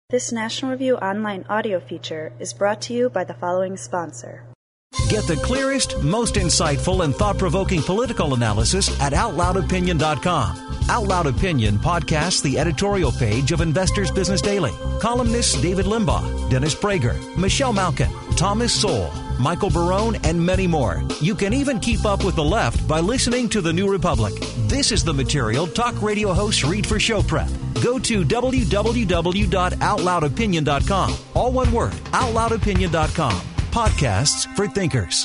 This National Review Online audio feature is brought to you by the following sponsor. Get the clearest, most insightful, and thought-provoking political analysis at OutLoudOpinion.com. Out Loud Opinion podcasts the editorial page of Investors Business Daily. Columnists David Limbaugh, Dennis Prager, Michelle Malkin, Thomas Sowell, Michael Barone, and many more. You can even keep up with the left by listening to The New Republic. This is the material talk radio hosts read for show prep. Go to www.outloudopinion.com. All one word, OutLoudOpinion.com. Podcasts for thinkers.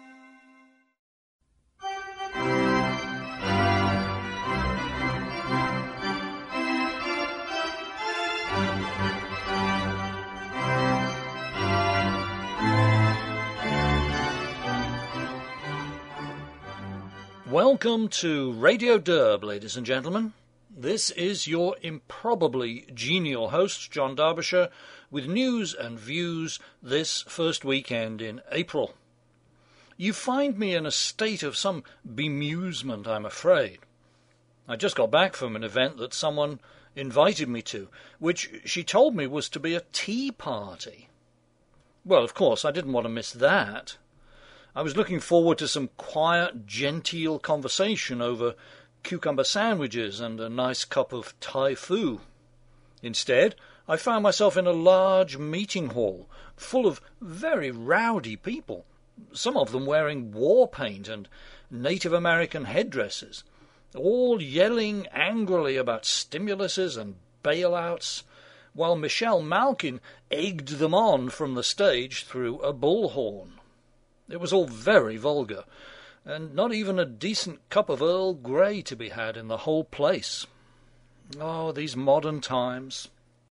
Welcome to Radio Derb, ladies and gentlemen. This is your improbably genial host, John Derbyshire, with news and views this first weekend in April. You find me in a state of some bemusement, I'm afraid. I just got back from an event that someone invited me to, which she told me was to be a tea party. Well, of course, I didn't want to miss that. I was looking forward to some quiet, genteel conversation over cucumber sandwiches and a nice cup of Thai foo. Instead, I found myself in a large meeting hall full of very rowdy people, some of them wearing war paint and Native American headdresses, all yelling angrily about stimuluses and bailouts, while Michelle Malkin egged them on from the stage through a bullhorn. It was all very vulgar, and not even a decent cup of Earl Grey to be had in the whole place. Oh, these modern times.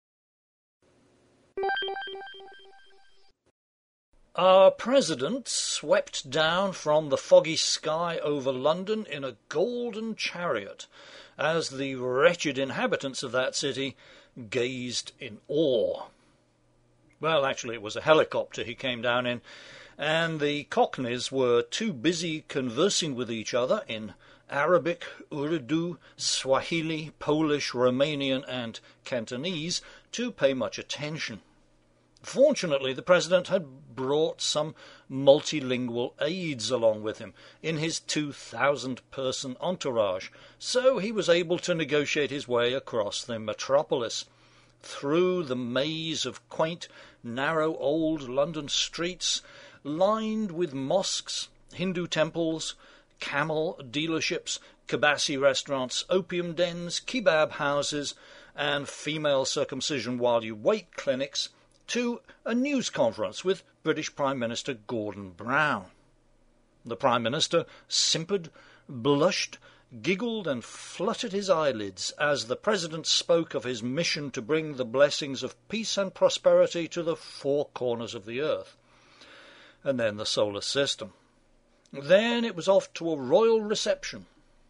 Our president swept down from the foggy sky over London in a golden chariot, as the wretched inhabitants of that city gazed in awe. Well, actually, it was a helicopter he came down in, and the Cockneys were too busy conversing with each other in Arabic, Urdu, Swahili, Polish, Romanian, and Cantonese to pay much attention. Fortunately, the president had brought some multilingual aides along with him in his 2,000-person entourage, so he was able to negotiate his way across the metropolis, through the maze of quaint, narrow old London streets, lined with mosques, Hindu temples, camel dealerships, kibasi restaurants, opium dens, kebab houses, and female circumcision while you wait clinics, to a news conference with British Prime Minister Gordon Brown. The Prime Minister simpered, blushed, giggled and fluttered his eyelids as the President spoke of his mission to bring the blessings of peace and prosperity to the four corners of the earth, and then the solar system. Then it was off to a royal reception.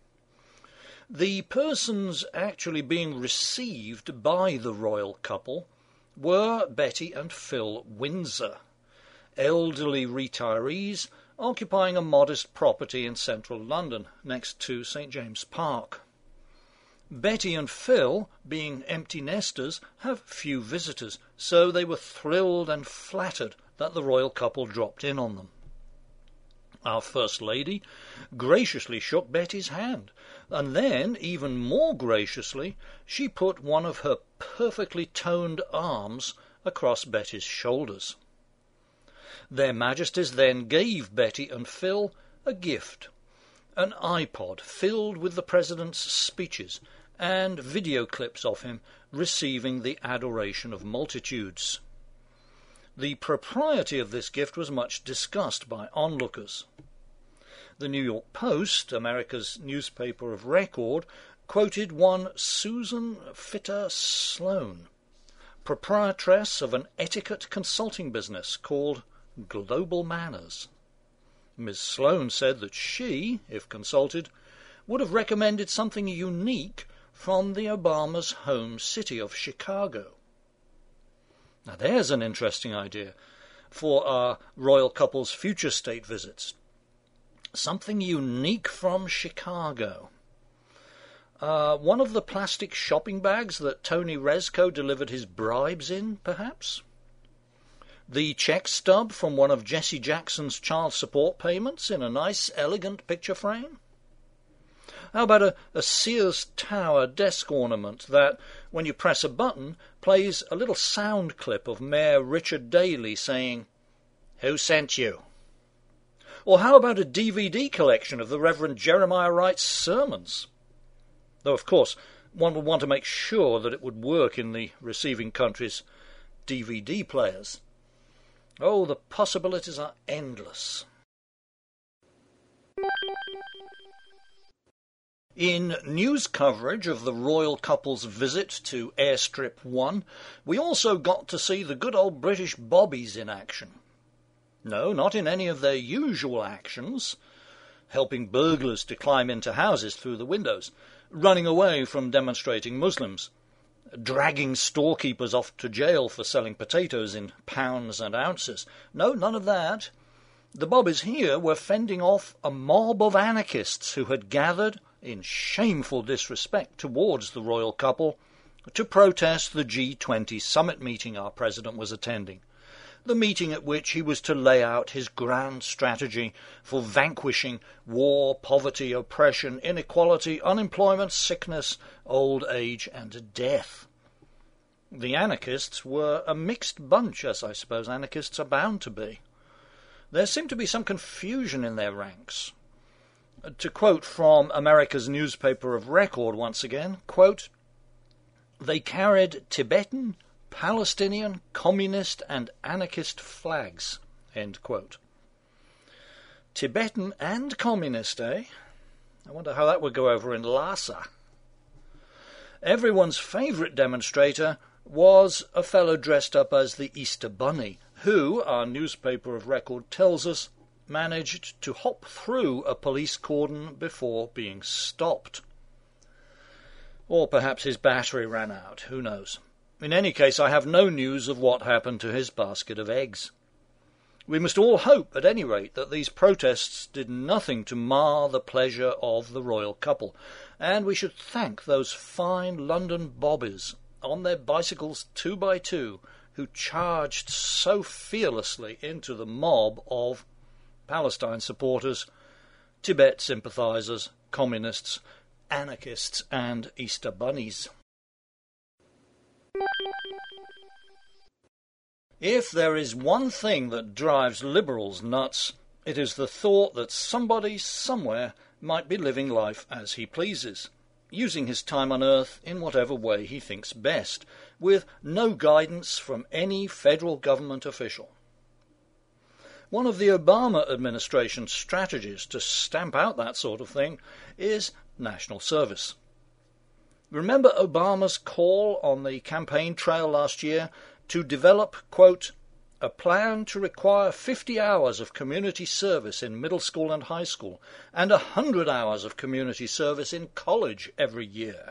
The persons actually being received by the royal couple were Betty and Phil Windsor, elderly retirees occupying a modest property in central London next to St. James Park. Betty and Phil, being empty nesters, have few visitors, so they were thrilled and flattered that the royal couple dropped in on them. Our First Lady graciously shook Betty's hand, and then, even more graciously, she put one of her perfectly toned arms across Betty's shoulders. Their Majesties then gave Betty and Phil a gift, an iPod filled with the President's speeches and video clips of him receiving the adoration of multitudes. The propriety of this gift was much discussed by onlookers. The New York Post, America's newspaper of record, quoted one Susan Fitter Sloan, proprietress of an etiquette consulting business called Global Manners. Ms. Sloan said that she, if consulted, would have recommended something unique from the Obama's home city of Chicago. Now there's an interesting idea for our royal couple's future state visits. Something unique from Chicago. One of the plastic shopping bags that Tony Rezko delivered his bribes in, perhaps? The cheque stub from one of Jesse Jackson's child support payments in a nice, elegant picture frame? How about a Sears Tower desk ornament that, when you press a button, plays a little sound clip of Mayor Richard Daley saying, "Who sent you?" Or how about a DVD collection of the Reverend Jeremiah Wright's sermons? Though, of course, one would want to make sure that it would work in the receiving country's DVD players. Oh, the possibilities are endless. In news coverage of the royal couple's visit to Airstrip 1, we also got to see the good old British bobbies in action. No, not in any of their usual actions, helping burglars to climb into houses through the windows, running away from demonstrating Muslims, dragging storekeepers off to jail for selling potatoes in pounds and ounces. No, none of that. The bobbies here were fending off a mob of anarchists who had gathered, in shameful disrespect towards the royal couple, to protest the G20 summit meeting our president was attending, the meeting at which he was to lay out his grand strategy for vanquishing war, poverty, oppression, inequality, unemployment, sickness, old age, and death. The anarchists were a mixed bunch, as I suppose anarchists are bound to be. There seemed to be some confusion in their ranks. To quote from America's newspaper of record once again, quote, "They carried Tibetan, Palestinian, communist and anarchist flags," end quote. Tibetan and communist, eh? I wonder how that would go over in Lhasa. Everyone's favourite demonstrator was a fellow dressed up as the Easter Bunny, who, our newspaper of record tells us, managed to hop through a police cordon before being stopped. Or perhaps his battery ran out, who knows. In any case, I have no news of what happened to his basket of eggs. We must all hope, at any rate, that these protests did nothing to mar the pleasure of the royal couple, and we should thank those fine London bobbies on their bicycles 2x2 who charged so fearlessly into the mob of Palestine supporters, Tibet sympathisers, communists, anarchists and Easter bunnies. If there is one thing that drives liberals nuts, it is the thought that somebody somewhere might be living life as he pleases, using his time on earth in whatever way he thinks best, with no guidance from any federal government official. One of the Obama administration's strategies to stamp out that sort of thing is national service. Remember Obama's call on the campaign trail last year to develop, quote, a plan to require 50 hours of community service in middle school and high school and 100 hours of community service in college every year.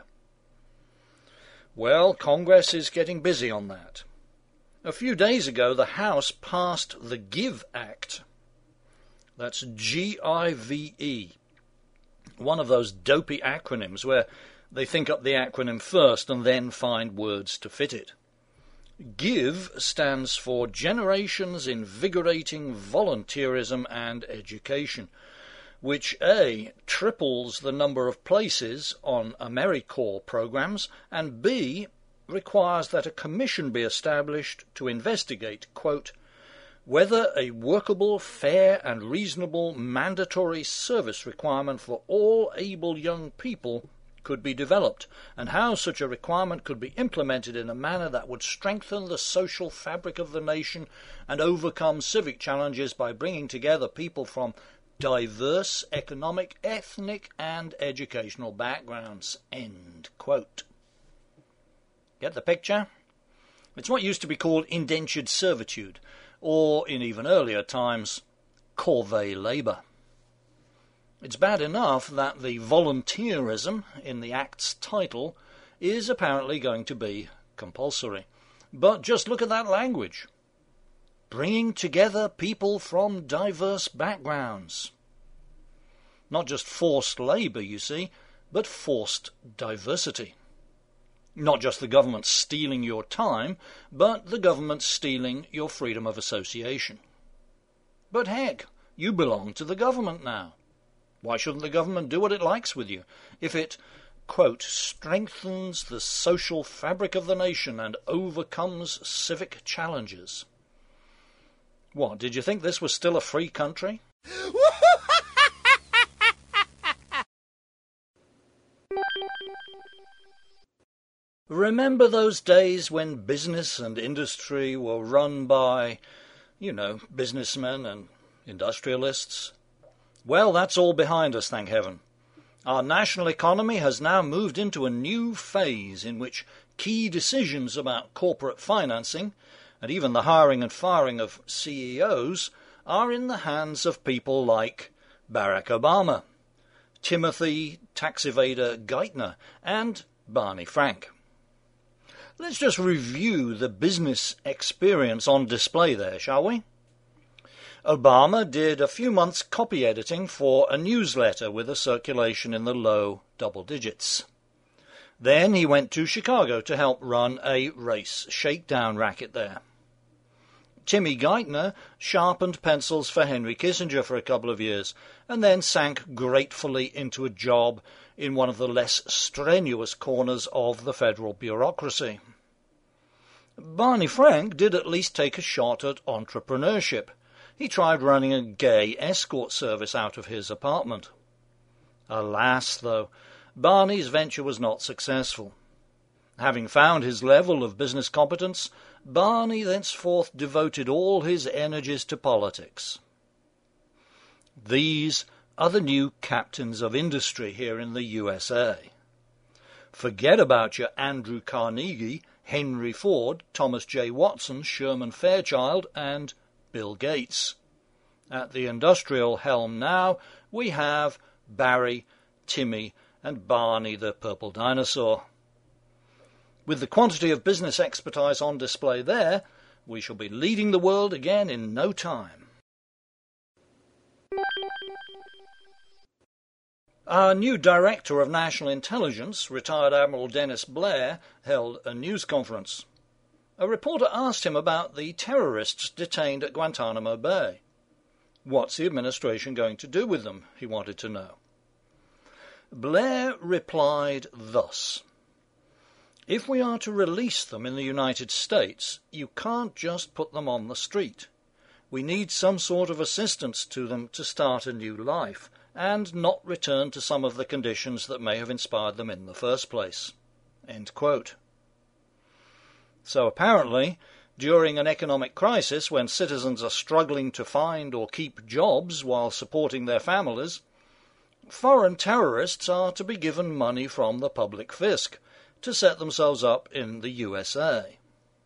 Well, Congress is getting busy on that. A few days ago, the House passed the GIVE Act. That's G-I-V-E. One of those dopey acronyms where they think up the acronym first and then find words to fit it. GIVE stands for Generations Invigorating Volunteerism and Education, which A, triples the number of places on AmeriCorps programs, and B, requires that a commission be established to investigate, quote, whether a workable, fair and reasonable mandatory service requirement for all able young people could be developed, and how such a requirement could be implemented in a manner that would strengthen the social fabric of the nation and overcome civic challenges by bringing together people from diverse economic, ethnic and educational backgrounds, end quote. Get the picture? It's what used to be called indentured servitude, or, in even earlier times, corvée labour. It's bad enough that the volunteerism in the Act's title is apparently going to be compulsory. But just look at that language. Bringing together people from diverse backgrounds. Not just forced labour, you see, but forced diversity. Not just the government stealing your time, but the government stealing your freedom of association. But heck, you belong to the government now. Why shouldn't the government do what it likes with you if it, quote, strengthens the social fabric of the nation and overcomes civic challenges? What, did you think this was still a free country? Remember those days when business and industry were run by, businessmen and industrialists? Well, that's all behind us, thank heaven. Our national economy has now moved into a new phase in which key decisions about corporate financing, and even the hiring and firing of CEOs, are in the hands of people like Barack Obama, Timothy Tax Evader Geithner, and Barney Frank. Let's just review the business experience on display there, shall we? Obama did a few months copy editing for a newsletter with a circulation in the low double digits. Then he went to Chicago to help run a race shakedown racket there. Timmy Geithner sharpened pencils for Henry Kissinger for a couple of years, and then sank gratefully into a job in one of the less strenuous corners of the federal bureaucracy. Barney Frank did at least take a shot at entrepreneurship. He tried running a gay escort service out of his apartment. Alas, though, Barney's venture was not successful. Having found his level of business competence, Barney thenceforth devoted all his energies to politics. These are the new captains of industry here in the USA. Forget about your Andrew Carnegie, Henry Ford, Thomas J. Watson, Sherman Fairchild, and Bill Gates. At the industrial helm now, we have Barry, Timmy, and Barney the purple dinosaur. With the quantity of business expertise on display there, we shall be leading the world again in no time. Our new Director of National Intelligence, retired Admiral Dennis Blair, held a news conference. A reporter asked him about the terrorists detained at Guantanamo Bay. What's the administration going to do with them, he wanted to know. Blair replied thus: "If we are to release them in the United States, you can't just put them on the street. We need some sort of assistance to them to start a new life, and not return to some of the conditions that may have inspired them in the first place." End quote. So apparently, during an economic crisis when citizens are struggling to find or keep jobs while supporting their families, foreign terrorists are to be given money from the public fisc to set themselves up in the USA.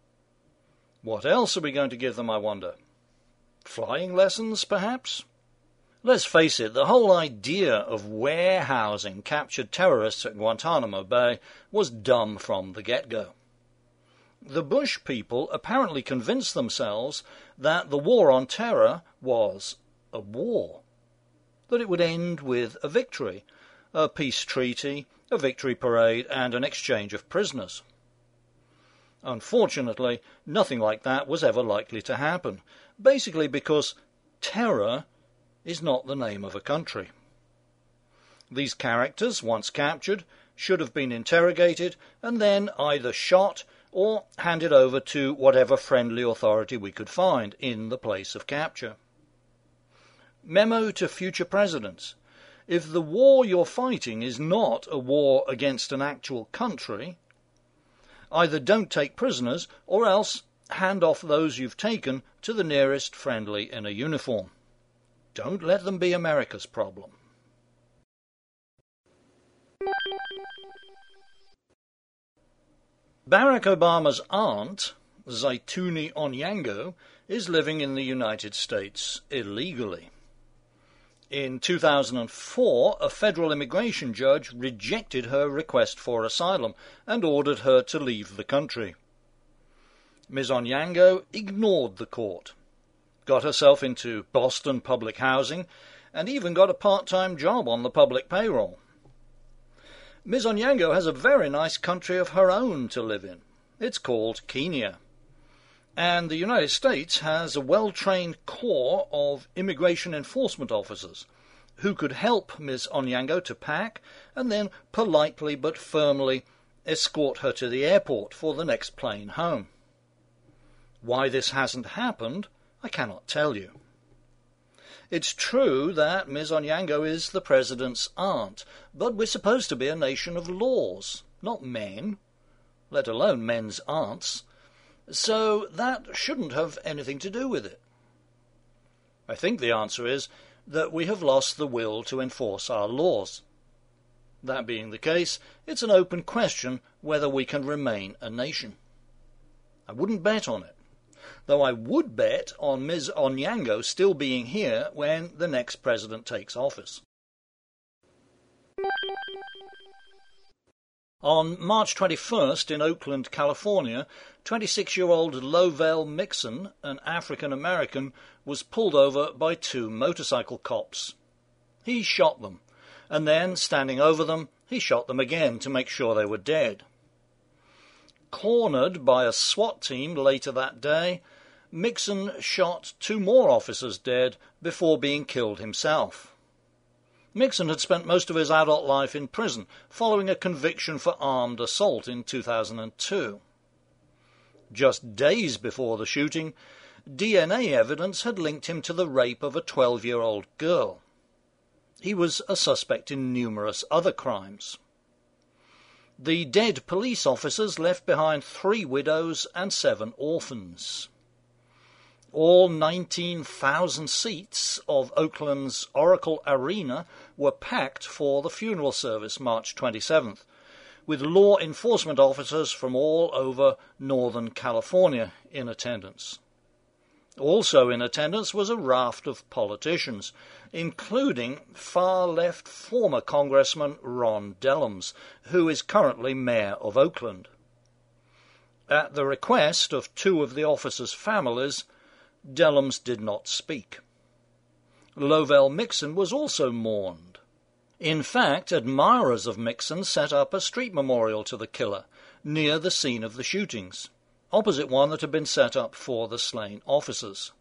What else are we going to give them, I wonder? Flying lessons, perhaps? Let's face it, the whole idea of warehousing captured terrorists at Guantanamo Bay was dumb from the get-go. The Bush people apparently convinced themselves that the war on terror was a war, that it would end with a victory, a peace treaty, a victory parade, and an exchange of prisoners. Unfortunately, nothing like that was ever likely to happen, basically because terror is not the name of a country. These characters, once captured, should have been interrogated and then either shot or handed over to whatever friendly authority we could find in the place of capture. Memo to future presidents: if the war you're fighting is not a war against an actual country, either don't take prisoners or else hand off those you've taken to the nearest friendly in a uniform. Don't let them be America's problem. Barack Obama's aunt, Zaituni Onyango, is living in the United States illegally. In 2004, a federal immigration judge rejected her request for asylum and ordered her to leave the country. Ms. Onyango ignored the court, got herself into Boston public housing, and even got a part-time job on the public payroll. Ms. Onyango has a very nice country of her own to live in. It's called Kenya. And the United States has a well-trained corps of immigration enforcement officers who could help Ms. Onyango to pack and then politely but firmly escort her to the airport for the next plane home. Why this hasn't happened, I cannot tell you. It's true that Ms. Onyango is the President's aunt, but we're supposed to be a nation of laws, not men, let alone men's aunts, so that shouldn't have anything to do with it. I think the answer is that we have lost the will to enforce our laws. That being the case, it's an open question whether we can remain a nation. I wouldn't bet on it, though I would bet on Ms. Onyango still being here when the next president takes office. On March 21st in Oakland, California, 26-year-old Lovell Mixon, an African-American, was pulled over by 2 motorcycle cops. He shot them, and then, standing over them, he shot them again to make sure they were dead. Cornered by a SWAT team later that day, Mixon shot 2 more officers dead before being killed himself. Mixon had spent most of his adult life in prison, following a conviction for armed assault in 2002. Just days before the shooting, DNA evidence had linked him to the rape of a 12-year-old girl. He was a suspect in numerous other crimes. The dead police officers left behind 3 widows and 7 orphans. All 19,000 seats of Oakland's Oracle Arena were packed for the funeral service March 27th, with law enforcement officers from all over Northern California in attendance. Also in attendance was a raft of politicians, including far-left former Congressman Ron Dellums, who is currently mayor of Oakland. At the request of 2 of the officers' families, Dellums did not speak. Lovell Mixon was also mourned. In fact, admirers of Mixon set up a street memorial to the killer near the scene of the shootings, opposite one that had been set up for the slain officers.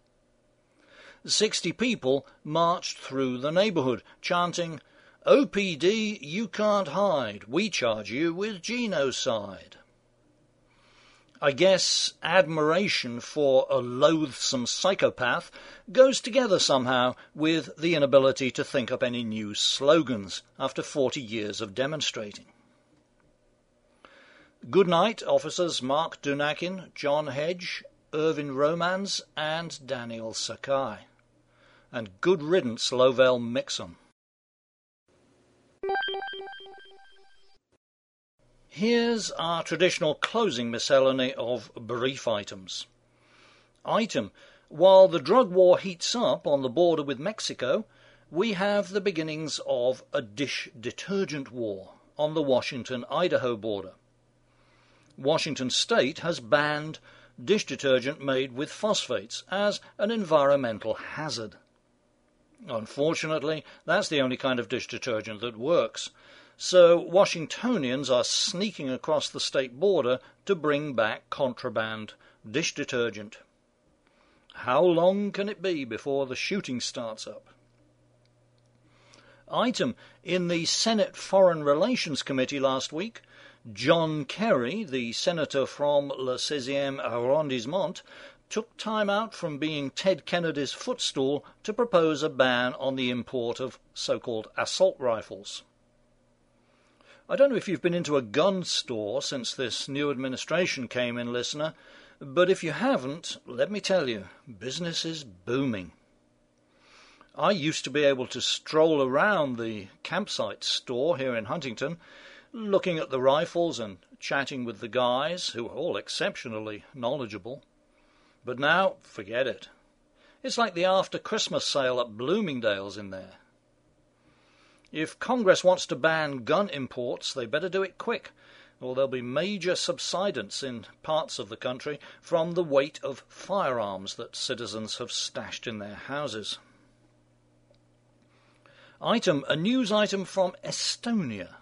60 people marched through the neighborhood, chanting, "OPD, you can't hide. We charge you with genocide." I guess admiration for a loathsome psychopath goes together somehow with the inability to think up any new slogans after 40 years of demonstrating. Good night, officers Mark Dunakin, John Hedge, Irvin Romans, and Daniel Sakai. And good riddance, Lovell Mixon. Here's our traditional closing miscellany of brief items. Item: while the drug war heats up on the border with Mexico, we have the beginnings of a dish detergent war on the Washington-Idaho border. Washington State has banned dish detergent made with phosphates as an environmental hazard. Unfortunately, that's the only kind of dish detergent that works. So Washingtonians are sneaking across the state border to bring back contraband dish detergent. How long can it be before the shooting starts up? Item: in the Senate Foreign Relations Committee last week, John Kerry, the senator from Le 16e arrondissement, took time out from being Ted Kennedy's footstool to propose a ban on the import of so-called assault rifles. I don't know if you've been into a gun store since this new administration came in, listener, but if you haven't, let me tell you, business is booming. I used to be able to stroll around the campsite store here in Huntington, looking at the rifles and chatting with the guys, who are all exceptionally knowledgeable. But now, forget it. It's like the after-Christmas sale at Bloomingdale's in there. If Congress wants to ban gun imports, they better do it quick, or there'll be major subsidence in parts of the country from the weight of firearms that citizens have stashed in their houses. Item: a news item from Estonia.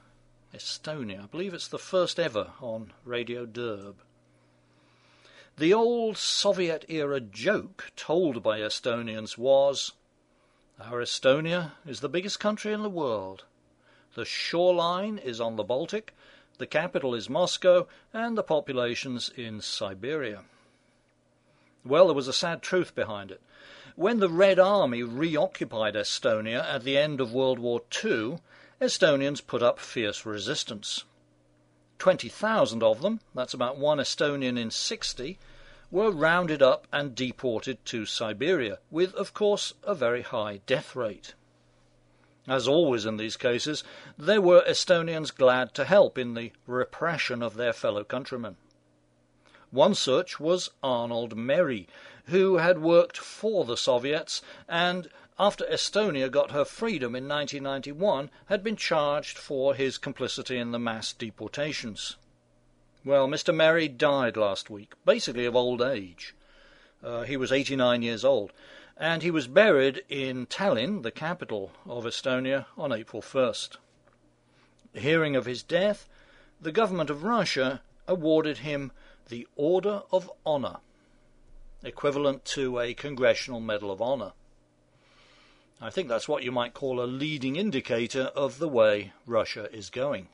Estonia. I believe it's the first ever on Radio Derb. The old Soviet-era joke told by Estonians was, "Our Estonia is the biggest country in the world. The shoreline is on the Baltic, the capital is Moscow, and the population's in Siberia." Well, there was a sad truth behind it. When the Red Army reoccupied Estonia at the end of World War II, Estonians put up fierce resistance. 20,000 of them, that's about one Estonian in 60, were rounded up and deported to Siberia, with, of course, a very high death rate. As always in these cases, there were Estonians glad to help in the repression of their fellow countrymen. One such was Arnold Meri, who had worked for the Soviets and, after Estonia got her freedom in 1991, had been charged for his complicity in the mass deportations. Well, Mr. Meri died last week, basically of old age. He was 89 years old, and he was buried in Tallinn, the capital of Estonia, on April 1st. Hearing of his death, the government of Russia awarded him the Order of Honor, equivalent to a Congressional Medal of Honor. I think that's what you might call a leading indicator of the way Russia is going.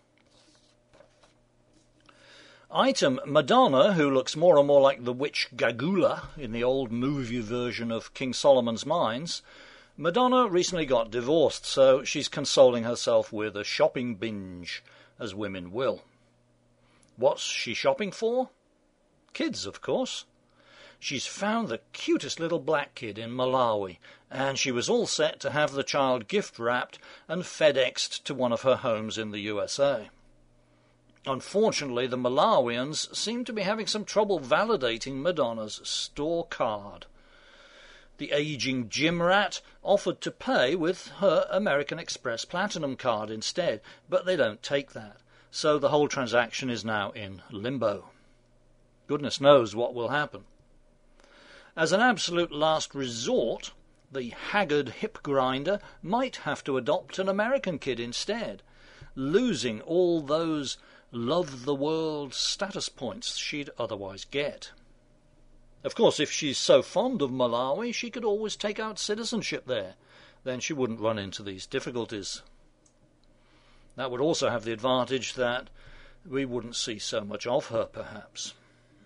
Item: Madonna, who looks more and more like the witch Gagula in the old movie version of King Solomon's Mines. Madonna recently got divorced, so she's consoling herself with a shopping binge, as women will. What's she shopping for? Kids, of course. She's found the cutest little black kid in Malawi, and she was all set to have the child gift-wrapped and FedExed to one of her homes in the USA. Unfortunately, the Malawians seem to be having some trouble validating Madonna's store card. The aging gym rat offered to pay with her American Express Platinum card instead, but they don't take that, so the whole transaction is now in limbo. Goodness knows what will happen. As an absolute last resort, the haggard hip grinder might have to adopt an American kid instead, losing all those love the world status points she'd otherwise get. Of course, if she's so fond of Malawi, she could always take out citizenship there. Then she wouldn't run into these difficulties. That would also have the advantage that we wouldn't see so much of her, perhaps.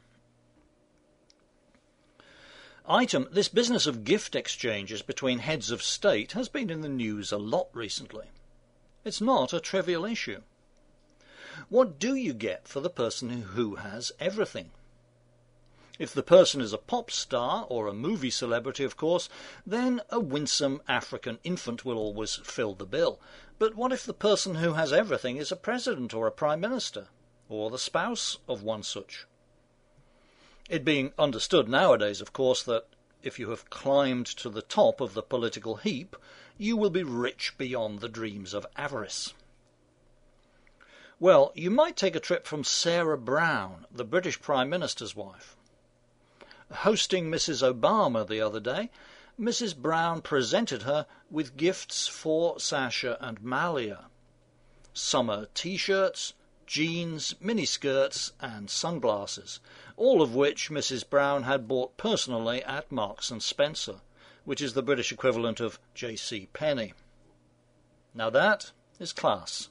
Item: this business of gift exchanges between heads of state has been in the news a lot recently. It's not a trivial issue. What do you get for the person who has everything? If the person is a pop star or a movie celebrity, of course, then a winsome African infant will always fill the bill. But what if the person who has everything is a president or a prime minister, or the spouse of one such? It being understood nowadays, of course, that if you have climbed to the top of the political heap, you will be rich beyond the dreams of avarice. Well, you might take a trip from Sarah Brown, the British Prime Minister's wife. Hosting Mrs. Obama the other day, Mrs. Brown presented her with gifts for Sasha and Malia: summer T-shirts, jeans, miniskirts and sunglasses, all of which Mrs. Brown had bought personally at Marks and Spencer, which is the British equivalent of J.C. Penney. Now that is class.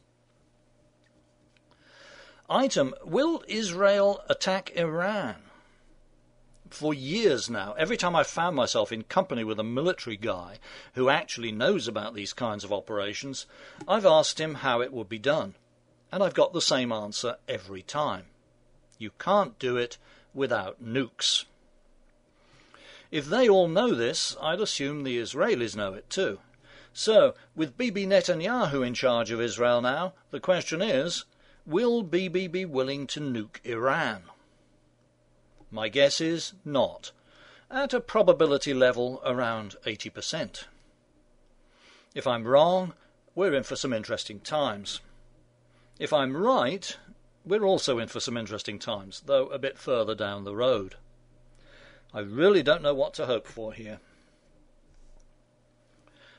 Item: will Israel attack Iran? For years now, every time I've found myself in company with a military guy who actually knows about these kinds of operations, I've asked him how it would be done, and I've got the same answer every time. You can't do it without nukes. If they all know this, I'd assume the Israelis know it too. So, with Bibi Netanyahu in charge of Israel now, the question is, will Bibi be willing to nuke Iran? My guess is not, at a probability level around 80%. If I'm wrong, we're in for some interesting times. If I'm right, we're also in for some interesting times, though a bit further down the road. I really don't know what to hope for here.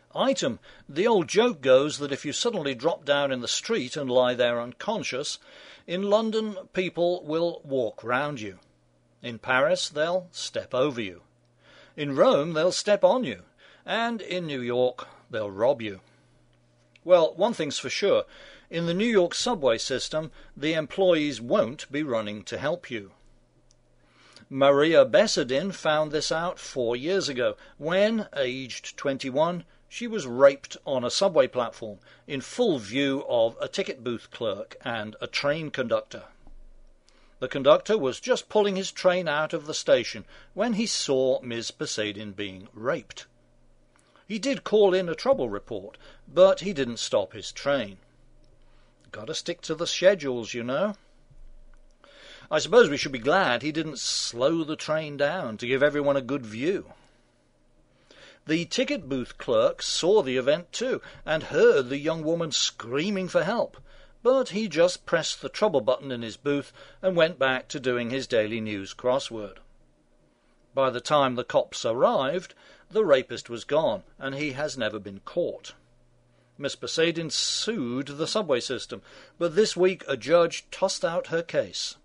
Item, the old joke goes that if you suddenly drop down in the street and lie there unconscious, in London people will walk round you. In Paris they'll step over you. In Rome they'll step on you. And in New York they'll rob you. Well, one thing's for sure. In the New York subway system, the employees won't be running to help you. Maria Bessedin found this out 4 years ago, when, aged 21, she was raped on a subway platform in full view of a ticket booth clerk and a train conductor. The conductor was just pulling his train out of the station when he saw Ms. Bessedin being raped. He did call in a trouble report, but he didn't stop his train. Got to stick to the schedules, you know. I suppose we should be glad he didn't slow the train down to give everyone a good view. The ticket booth clerk saw the event too, and heard the young woman screaming for help, but he just pressed the trouble button in his booth and went back to doing his daily news crossword. By the time the cops arrived, the rapist was gone, and he has never been caught. Miss Bessedin sued the subway system, but this week a judge tossed out her case.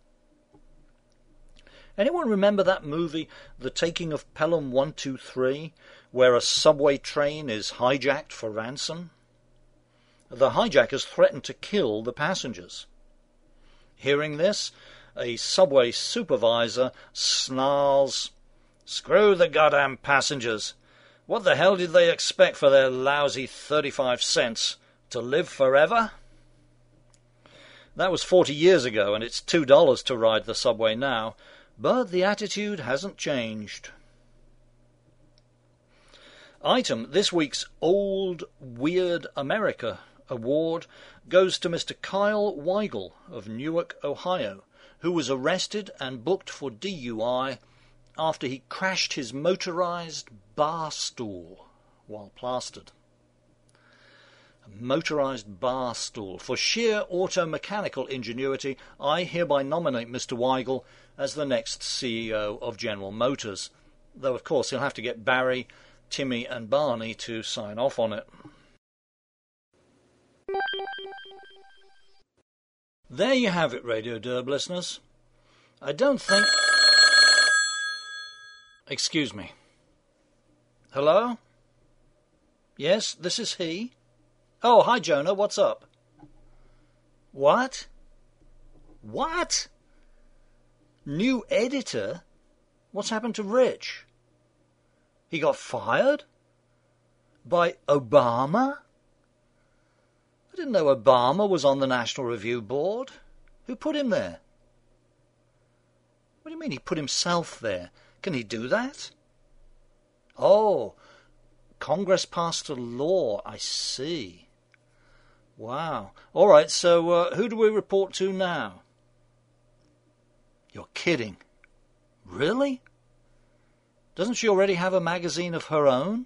Anyone remember that movie, The Taking of Pelham 123, where a subway train is hijacked for ransom? The hijackers threaten to kill the passengers. Hearing this, a subway supervisor snarls, "Screw the goddamn passengers! What the hell did they expect for their lousy 35 cents? To live forever?" That was 40 years ago, and it's $2 to ride the subway now, but the attitude hasn't changed. Item, this week's Old Weird America award goes to Mr. Kyle Weigel of Newark, Ohio, who was arrested and booked for DUI after he crashed his motorized bar stool while plastered. A motorized bar stool. For sheer auto-mechanical ingenuity, I hereby nominate Mr. Weigel as the next CEO of General Motors, though of course he'll have to get Barry, Timmy and Barney to sign off on it. There you have it, Radio Derb listeners. I don't think... Excuse me. Hello? Yes, this is he. Oh, hi, Jonah. What's up? What? What? New editor? What's happened to Rich? He got fired? By Obama? I didn't know Obama was on the National Review Board. Who put him there? What do you mean he put himself there? Can he do that? Oh, Congress passed a law. I see. Wow. All right, so who do we report to now? You're kidding. Really? Doesn't she already have a magazine of her own?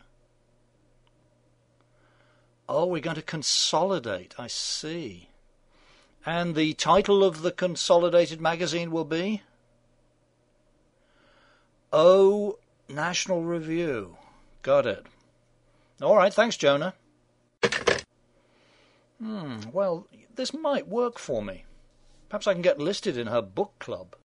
Oh, we're going to consolidate. I see. And the title of the consolidated magazine will be? Oh, National Review. Got it. All right, thanks, Jonah. Well, this might work for me. Perhaps I can get listed in her book club.